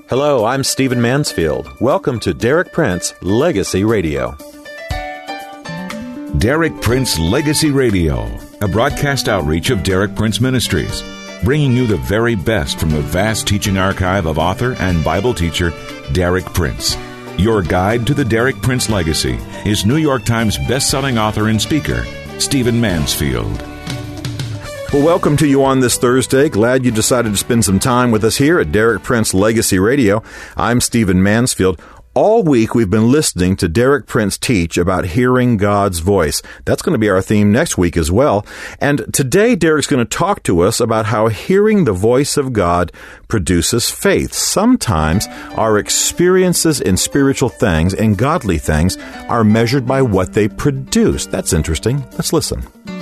Hello, I'm Stephen Mansfield. Welcome to Derek Prince Legacy Radio. Derek Prince Legacy Radio, a broadcast outreach of Derek Prince Ministries, bringing you the very best from the vast teaching archive of author and Bible teacher Derek Prince. Your guide to the Derek Prince legacy is New York Times best-selling author and speaker, Stephen Mansfield. Well, welcome to you on this Thursday. Glad you decided to spend some time with us here at Derek Prince Legacy Radio. I'm Stephen Mansfield. All week we've been listening to Derek Prince teach about hearing God's voice. That's going to be our theme next week as well. And today Derek's going to talk to us about how hearing the voice of God produces faith. Sometimes our experiences in spiritual things and godly things are measured by what they produce. That's interesting. Let's listen.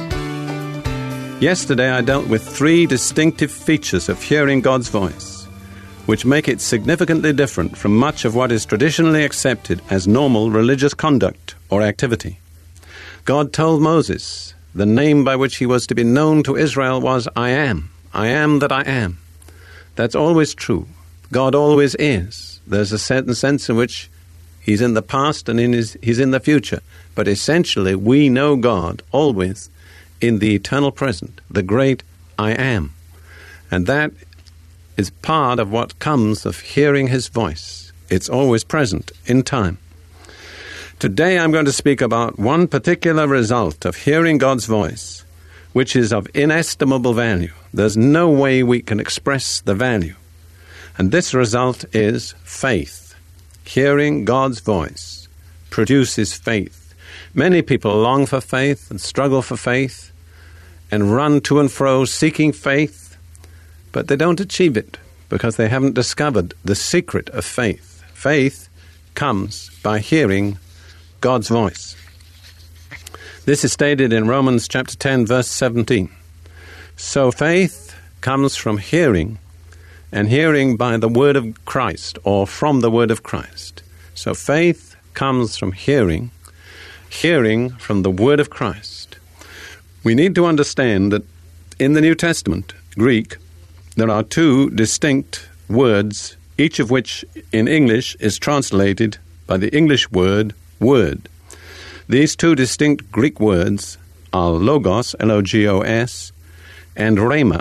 Yesterday I dealt with three distinctive features of hearing God's voice, which make it significantly different from much of what is traditionally accepted as normal religious conduct or activity. God told Moses the name by which he was to be known to Israel was I am that I am. That's always true. God always is. There's a certain sense in which he's in the past and he's in the future. But essentially we know God always in the eternal present, the great I am. And that is part of what comes of hearing his voice. It's always present in time. Today I'm going to speak about one particular result of hearing God's voice, which is of inestimable value. There's no way we can express the value. And this result is faith. Hearing God's voice produces faith. Many people long for faith and struggle for faith and run to and fro seeking faith, but they don't achieve it because they haven't discovered the secret of faith. Faith comes by hearing God's voice. This is stated in Romans chapter 10, verse 17. So faith comes from hearing, and hearing by the word of Christ, or from the word of Christ. So faith comes from hearing, hearing from the word of Christ. We need to understand that in the New Testament, Greek, there are two distinct words, each of which in English is translated by the English word, word. These two distinct Greek words are logos, L-O-G-O-S, and rhema,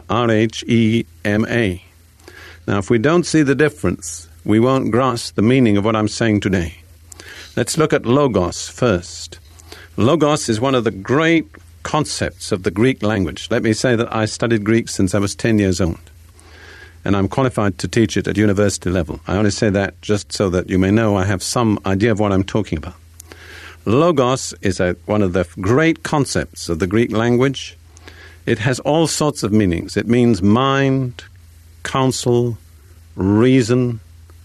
R-H-E-M-A. Now, if we don't see the difference, we won't grasp the meaning of what I'm saying today. Let's look at logos first. Logos is one of the great concepts of the Greek language. Let me say that I studied Greek since I was 10 years old, and I'm qualified to teach it at university level. I only say that just so that you may know I have some idea of what I'm talking about. Logos is one of the great concepts of the Greek language. It has all sorts of meanings. It means mind, counsel, reason.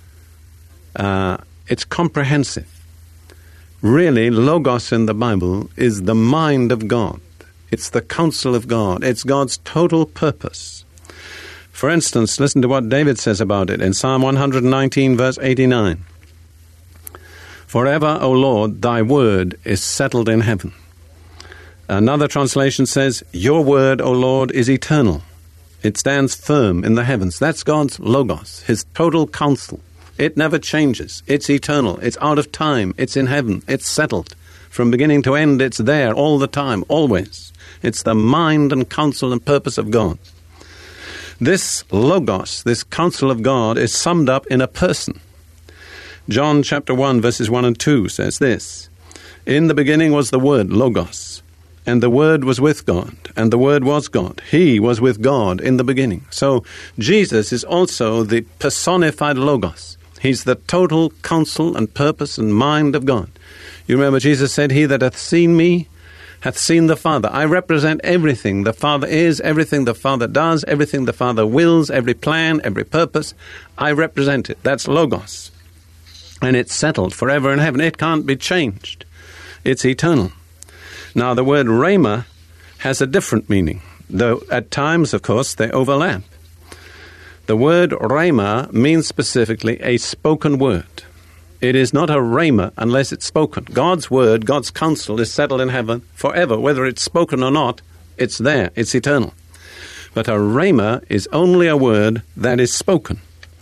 It's comprehensive. Really, Logos in the Bible is the mind of God. It's the counsel of God. It's God's total purpose. For instance, listen to what David says about it in Psalm 119, verse 89. Forever, O Lord, thy word is settled in heaven. Another translation says, your word, O Lord, is eternal. It stands firm in the heavens. That's God's Logos, his total counsel. It never changes. It's eternal. It's out of time. It's in heaven. It's settled. From beginning to end, it's there all the time, always. It's the mind and counsel and purpose of God. This Logos, this counsel of God, is summed up in a person. John chapter 1, verses 1 and 2 says this, in the beginning was the Word, Logos, and the Word was with God, and the Word was God. He was with God in the beginning. So Jesus is also the personified Logos. He's the total counsel and purpose and mind of God. You remember Jesus said, he that hath seen me hath seen the Father. I represent everything the Father is, everything the Father does, everything the Father wills, every plan, every purpose. I represent it. That's Logos. And it's settled forever in heaven. It can't be changed. It's eternal. Now, the word rhema has a different meaning, though at times, of course, they overlap. The word rhema means specifically a spoken word. It is not a rhema unless it's spoken. God's word, God's counsel is settled in heaven forever. Whether it's spoken or not, it's there. It's eternal. But a rhema is only a word that is spoken.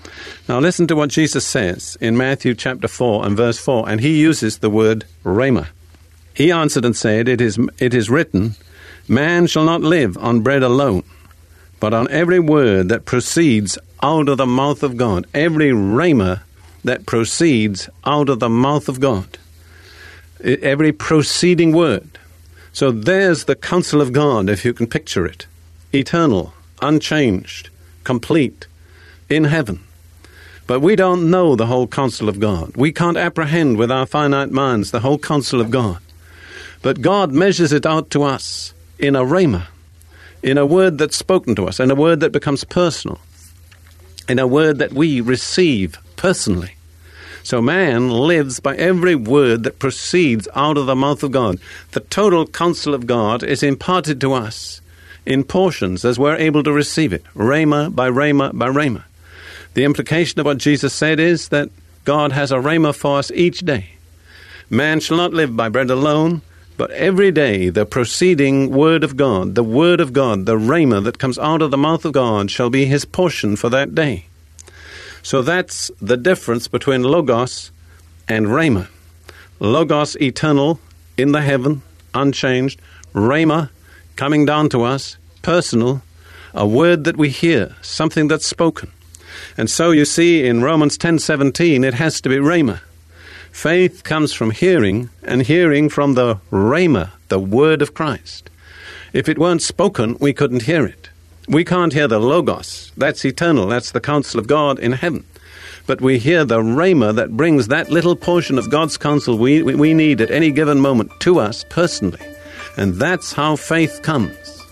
Now listen to what Jesus says in Matthew chapter 4 and verse 4, and he uses the word rhema. He answered and said, It is written, man shall not live on bread alone, but on every word that proceeds out of the mouth of God. Every rhema that proceeds out of the mouth of God. Every proceeding word. So there's the counsel of God, if you can picture it. Eternal, unchanged, complete, in heaven. But we don't know the whole counsel of God. We can't apprehend with our finite minds the whole counsel of God. But God measures it out to us in a rhema, in a word that's spoken to us, in a word that becomes personal, in a word that we receive personally. So man lives by every word that proceeds out of the mouth of God. The total counsel of God is imparted to us in portions as we're able to receive it, rhema by rhema by rhema. The implication of what Jesus said is that God has a rhema for us each day. Man shall not live by bread alone, but every day the proceeding word of God, the rhema that comes out of the mouth of God shall be his portion for that day. So that's the difference between Logos and Rhema. Logos, eternal, in the heaven, unchanged. Rhema, coming down to us, personal, a word that we hear, something that's spoken. And so you see in Romans 10:17, it has to be Rhema. Faith comes from hearing, and hearing from the Rhema, the word of Christ. If it weren't spoken, we couldn't hear it. We can't hear the Logos. That's eternal. That's the counsel of God in heaven. But we hear the Rhema that brings that little portion of God's counsel we need at any given moment to us personally. And that's how faith comes.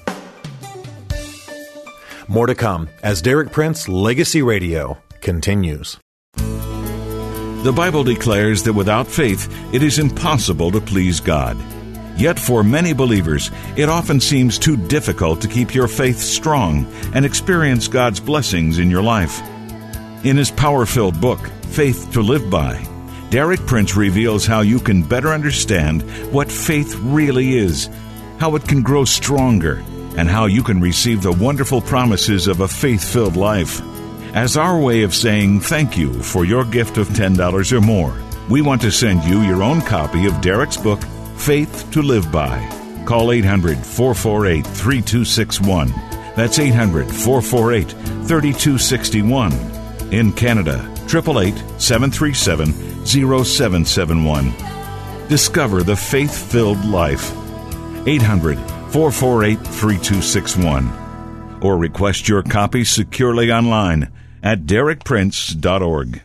More to come as Derek Prince Legacy Radio continues. The Bible declares that without faith, it is impossible to please God. Yet for many believers, it often seems too difficult to keep your faith strong and experience God's blessings in your life. In his power-filled book, Faith to Live By, Derek Prince reveals how you can better understand what faith really is, how it can grow stronger, and how you can receive the wonderful promises of a faith-filled life. As our way of saying thank you for your gift of $10 or more, we want to send you your own copy of Derek's book, Faith to Live By. Call 800-448-3261. That's 800-448-3261. In Canada, 888-737-0771. Discover the faith-filled life. 800-448-3261. Or request your copy securely online at derekprince.org.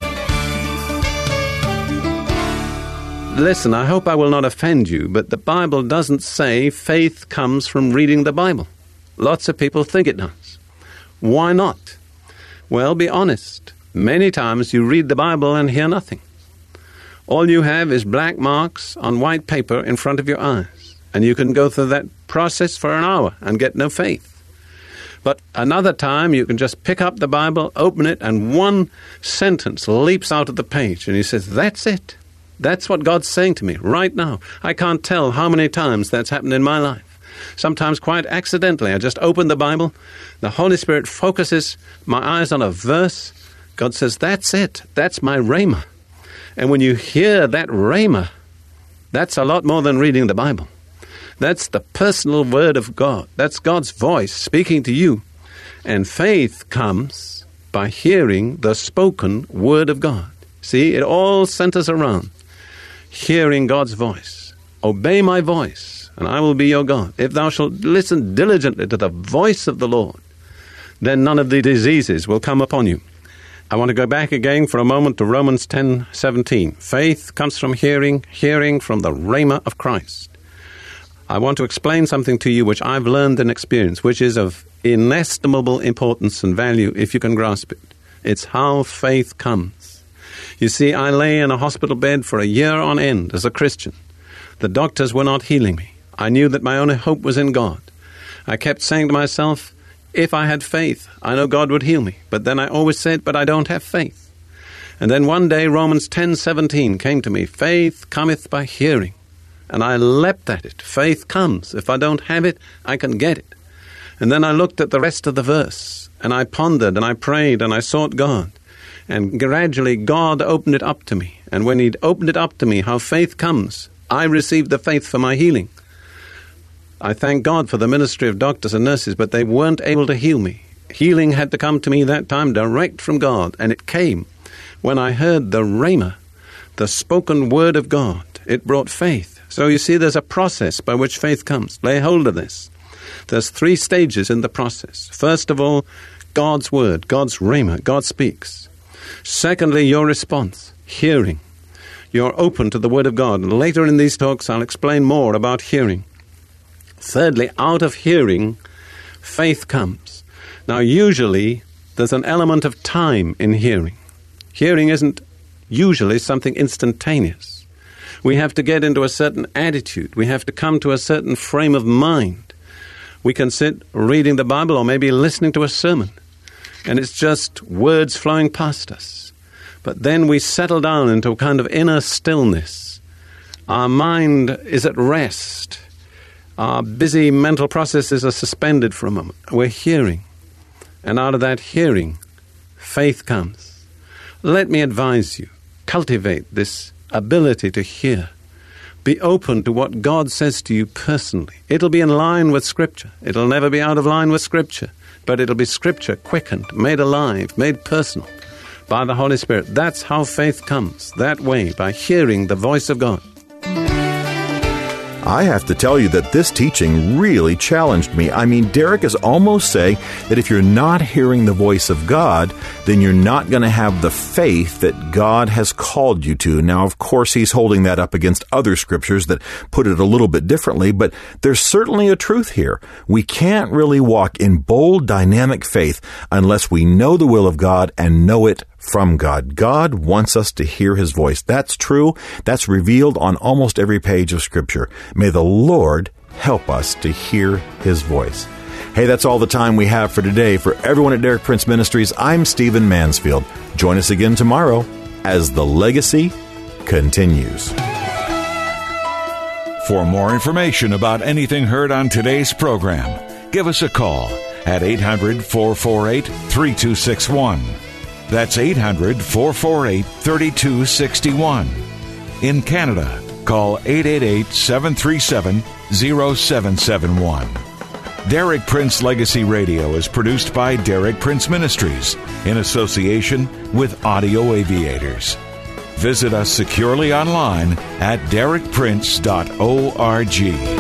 Listen, I hope I will not offend you, but the Bible doesn't say faith comes from reading the Bible. Lots of people think it does. Why not? Well, be honest. Many times you read the Bible and hear nothing. All you have is black marks on white paper in front of your eyes, and you can go through that process for an hour and get no faith. But another time you can just pick up the Bible, open it, and one sentence leaps out of the page, and he says, that's it. That's what God's saying to me right now. I can't tell how many times that's happened in my life. Sometimes quite accidentally. I just open the Bible. The Holy Spirit focuses my eyes on a verse. God says, that's it. That's my rhema. And when you hear that rhema, that's a lot more than reading the Bible. That's the personal word of God. That's God's voice speaking to you. And faith comes by hearing the spoken word of God. See, it all centers around hearing God's voice. Obey my voice, and I will be your God. If thou shalt listen diligently to the voice of the Lord, then none of the diseases will come upon you. I want to go back again for a moment to Romans 10:17. Faith comes from hearing, hearing from the rhema of Christ. I want to explain something to you which I've learned and experienced, which is of inestimable importance and value if you can grasp it. It's how faith comes. You see, I lay in a hospital bed for a year on end as a Christian. The doctors were not healing me. I knew that my only hope was in God. I kept saying to myself, if I had faith, I know God would heal me. But then I always said, but I don't have faith. And then one day, Romans 10:17 came to me. Faith cometh by hearing. And I leapt at it. Faith comes. If I don't have it, I can get it. And then I looked at the rest of the verse, and I pondered, and I prayed, and I sought God. And gradually God opened it up to me. And when He'd opened it up to me, how faith comes, I received the faith for my healing. I thank God for the ministry of doctors and nurses, but they weren't able to heal me. Healing had to come to me that time direct from God, and it came when I heard the Rhema, the spoken word of God. It brought faith. So you see, there's a process by which faith comes. Lay hold of this. There's 3 stages in the process. First of all, God's word, God's Rhema, God speaks. Secondly, your response, hearing. You're open to the word of God. And later in these talks, I'll explain more about hearing. Thirdly, out of hearing, faith comes. Now, usually, there's an element of time in hearing. Hearing isn't usually something instantaneous. We have to get into a certain attitude. We have to come to a certain frame of mind. We can sit reading the Bible or maybe listening to a sermon, and it's just words flowing past us. But then we settle down into a kind of inner stillness. Our mind is at rest. Our busy mental processes are suspended for a moment. We're hearing. And out of that hearing, faith comes. Let me advise you, cultivate this ability to hear. Be open to what God says to you personally. It'll be in line with Scripture. It'll never be out of line with Scripture. But it'll be Scripture quickened, made alive, made personal by the Holy Spirit. That's how faith comes, that way, by hearing the voice of God. I have to tell you that this teaching really challenged me. I mean, Derek is almost saying that if you're not hearing the voice of God, then you're not going to have the faith that God has called you to. Now, of course, he's holding that up against other scriptures that put it a little bit differently, but there's certainly a truth here. We can't really walk in bold, dynamic faith unless we know the will of God and know it from God. God wants us to hear His voice. That's true. That's revealed on almost every page of Scripture. May the Lord help us to hear His voice. Hey, that's all the time we have for today. For everyone at Derek Prince Ministries, I'm Stephen Mansfield. Join us again tomorrow as the legacy continues. For more information about anything heard on today's program, give us a call at 800-448-3261. That's 800-448-3261. In Canada, call 888-737-0771. Derek Prince Legacy Radio is produced by Derek Prince Ministries in association with Audio Aviators. Visit us securely online at derekprince.org.